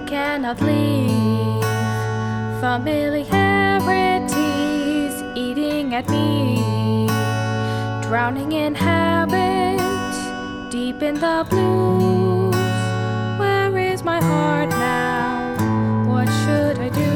cannot leave. Familiarities eating at me, drowning in habit, deep in the blues. Where is my heart now? What should I do?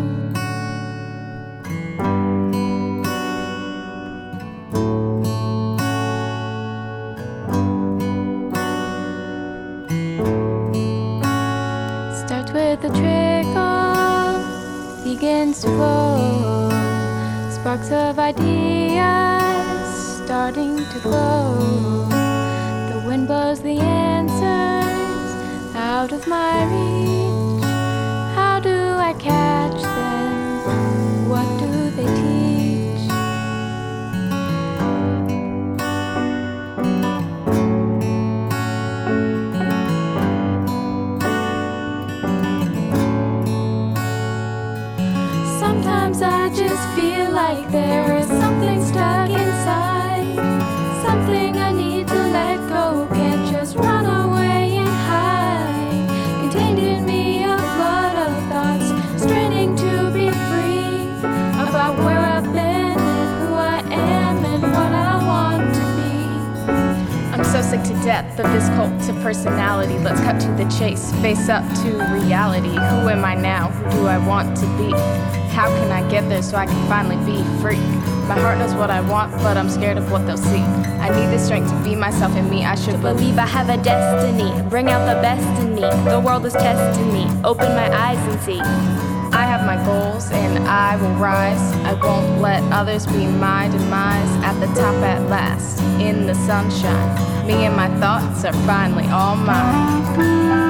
Starts with a trickle, begins to flow. Sparks of ideas starting to glow. The wind blows the answers out of my reach. How do I catch them? What do they teach? Sometimes I just feel like there is something stuck inside, something I need to let go, can't just run away and hide. Contained in me a flood of thoughts, straining to be free, about where I've been and who I am and what I want to be. I'm so sick to death of this cult of personality. Let's cut to the chase, face up to reality. Who am I now? Who do I want to be? How can I get there so I can finally be free? My heart knows what I want, but I'm scared of what they'll see. I need the strength to be myself, and me I should believe I have a destiny. Bring out the best in me. The world is testing me. Open my eyes and see. I have my goals and I will rise. I won't let others be my demise. At the top at last, in the sunshine, me and my thoughts are finally all mine.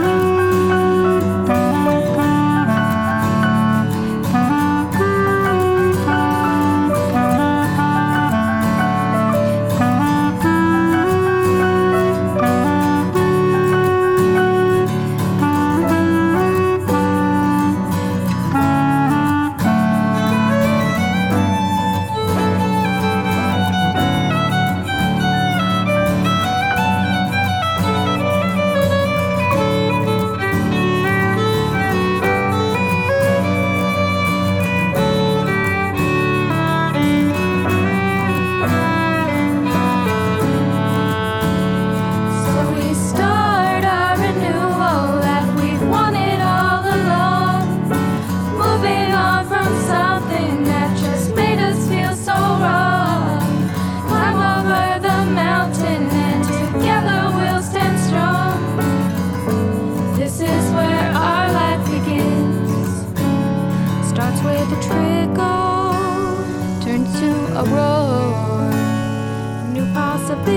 Starts with a trickle, turns to a roar. New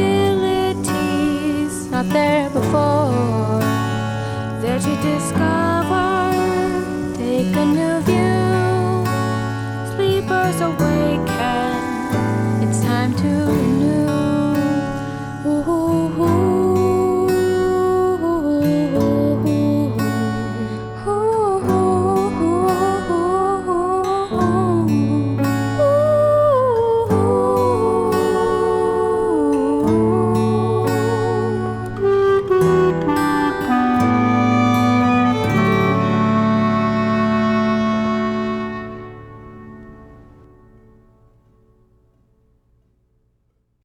possibilities not there before, there to discover.